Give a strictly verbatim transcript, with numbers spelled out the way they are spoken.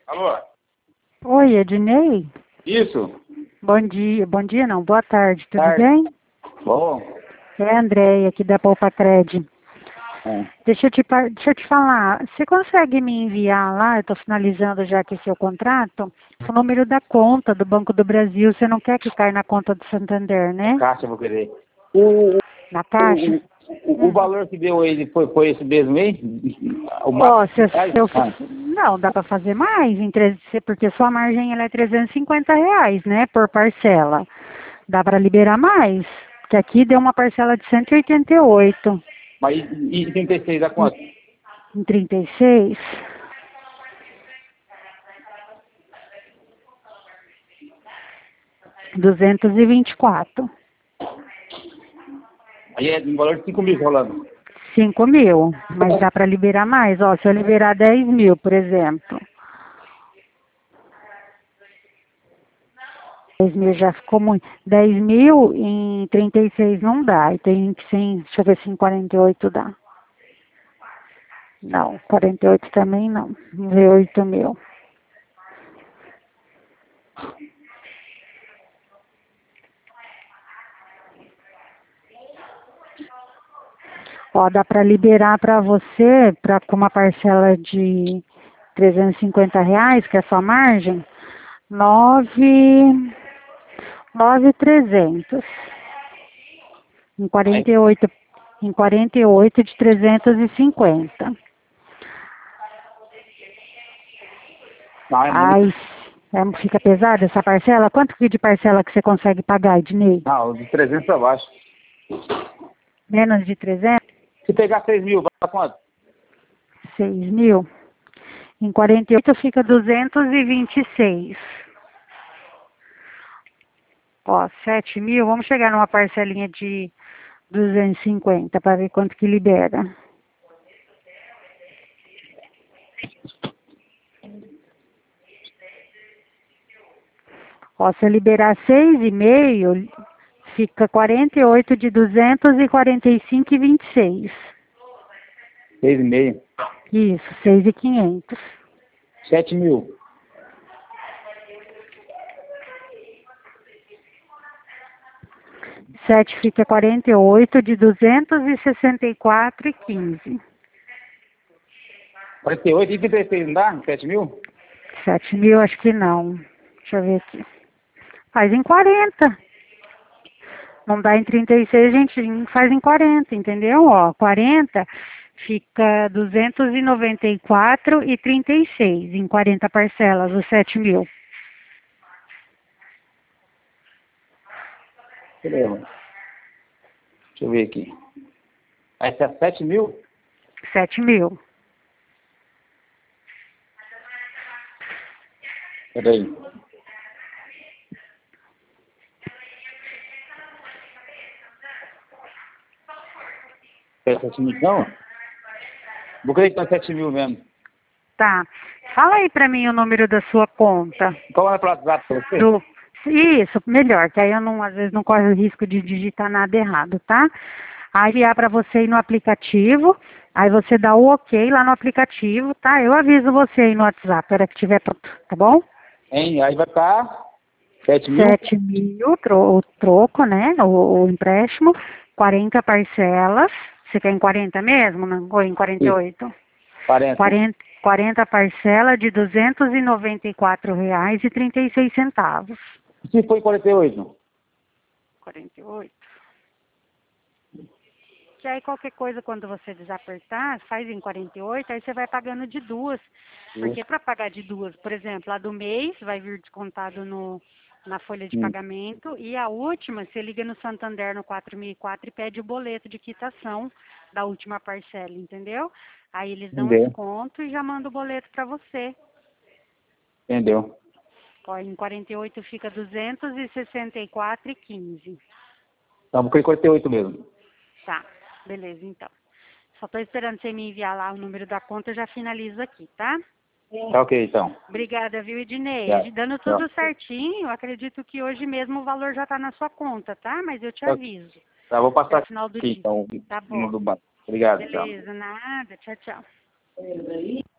Alô? Oi, Ednei? Isso. Bom dia, bom dia não, boa tarde, tudo Tarde. bem? Bom. É a Andréia aqui da Poupa Cred. É. Deixa eu, te, par- deixa eu te falar, você consegue me enviar lá, eu estou finalizando já aqui seu contrato, o número da conta do Banco do Brasil, você não quer que caia na conta do Santander, né? Caixa, eu vou querer. O, o, Na caixa? o, o, o Hum. valor que deu ele foi, foi esse mesmo aí? O Ó, máximo? se, Ai, se eu, ah, não, dá para fazer mais, em tre- porque sua margem ela é trezentos e cinquenta reais, né, por parcela. Dá para liberar mais, porque aqui deu uma parcela de cento e oitenta e oito. Mas e, e trinta e seis a quanto? Em trinta e seis, duzentos e vinte e quatro. Aí é um valor de cinco mil rolando. cinco mil, mas dá para liberar mais. Ó, se eu liberar dez mil, por exemplo. dez mil já ficou muito. dez mil em trinta e seis não dá. E tem que ser, em- deixa eu ver se em quarenta e oito dá. Não, quarenta e oito também não. Vamos ver oito mil. Ó, dá para liberar para você, pra, com uma parcela de trezentos e cinquenta reais, que é a sua margem, nove, nove mil e trezentos. Em Aí, quarenta e oito, em quarenta e oito de trezentos e cinquenta. não, é muito. Ai, é, fica pesada essa parcela? Quanto que de parcela que você consegue pagar, Ednei? Não, de trezentos para baixo. Menos de trezentos? Se pegar seis mil, vai para quanto? seis mil. Em quarenta e oito fica duzentos e vinte e seis. Ó, sete mil, vamos chegar numa parcelinha de duzentos e cinquenta para ver quanto que libera. Ó, se eu liberar seis e meio, fica quarenta e oito de duzentos e quarenta e cinco e vinte e seis. Seis e meio. Isso, seis e quinhentos. Sete mil. sete fica quarenta e oito de duzentos e sessenta e quatro e quinze. Quarenta e oito e trinta e seis, não dá? Sete mil? sete mil acho que não. Deixa eu ver aqui. Faz em quarenta. Não dá em trinta e seis, a gente faz em quarenta, entendeu? Ó, quarenta fica duzentos e noventa e quatro e trinta e seis em quarenta parcelas, os sete mil. Beleza. Deixa eu ver aqui. Aí tá sete mil? sete mil. Peraí. É sete mil não? Vou acreditar que sete mil mesmo. Tá. Fala aí pra mim o número da sua conta. Qual é o WhatsApp pra você? Do... Isso, melhor, que aí eu não, às vezes não corre o risco de digitar nada errado, tá? Aí enviar para você ir no aplicativo, aí você dá o ok lá no aplicativo, tá? Eu aviso você aí no WhatsApp, para que tiver pronto, tá bom? Hein? Aí vai estar sete mil? Sete mil, tro, o troco, né? O, o empréstimo, quarenta parcelas. Você quer em quarenta mesmo, né? Ou em quarenta e oito? quarenta. quarenta, quarenta parcelas de duzentos e noventa e quatro reais e trinta e seis centavos. Se foi quarenta e oito? quarenta e oito. Que aí qualquer coisa, quando você desapertar, faz em quarenta e oito, aí você vai pagando de duas. Porque para pagar de duas, por exemplo, a do mês vai vir descontado no, na folha de Hum. pagamento, e a última, você liga no Santander no quatro mil e quatro e pede o boleto de quitação da última parcela, entendeu? Aí eles dão um Entendeu? desconto e já mandam o boleto para você. Entendeu? Ó, em quarenta e oito fica duzentos e sessenta e quatro e quinze. Então, vou querer quarenta e oito mesmo. Tá, beleza, então. Só estou esperando você me enviar lá o número da conta, eu já finalizo aqui, tá? Tá ok, então. Obrigada, viu, Ednei? Tá. Dando Tá. tudo certinho, eu acredito que hoje mesmo o valor já está na sua conta, tá? Mas eu te Tá, aviso. tá, vou Até passar o final do aqui, dia. então, Tá no bom. do banco. Obrigado, então. Beleza, nada. Tchau, tchau.